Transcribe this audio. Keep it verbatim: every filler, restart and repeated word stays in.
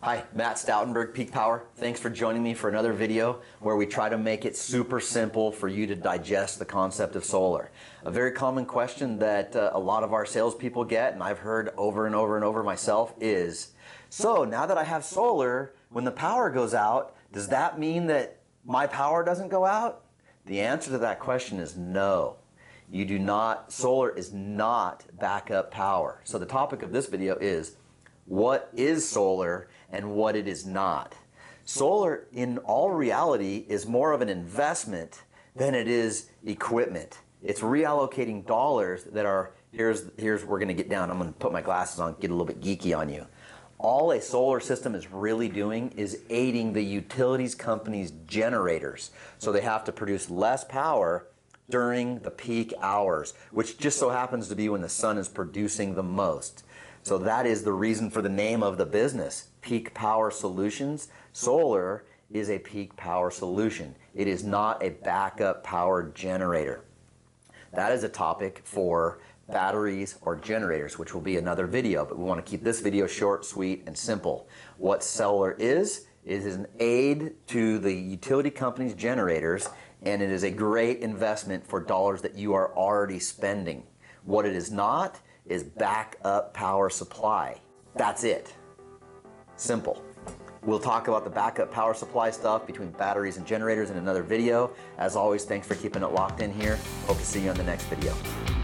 Hi, Matt Stoutenberg, Peak Power. Thanks for joining me for another video where we try to make it super simple for you to digest the concept of solar. A very common question that uh, a lot of our salespeople get, and I've heard over and over and over myself, is, so now that I have solar, when the power goes out, does that mean that my power doesn't go out? The answer to that question is no. You do not, solar is not backup power. So the topic of this video is, what is solar and what it is not. Solar, in all reality, is more of an investment than it is equipment. It's reallocating dollars that are, here's, here's we're going to get down. I'm going to put my glasses on, get a little bit geeky on you. All a solar system is really doing is aiding the utilities companies' generators. So they have to produce less power during the peak hours, which just so happens to be when the sun is producing the most. So that is the reason for the name of the business, Peak Power Solutions. Solar is a peak power solution. It is not a backup power generator. That is a topic for batteries or generators, which will be another video, but we want to keep this video short, sweet, and simple. What solar is, it is an aid to the utility company's generators, and it is a great investment for dollars that you are already spending. What it is not is backup power supply. That's it. Simple. We'll talk about the backup power supply stuff between batteries and generators in another video. As always, thanks for keeping it locked in here. Hope to see you on the next video.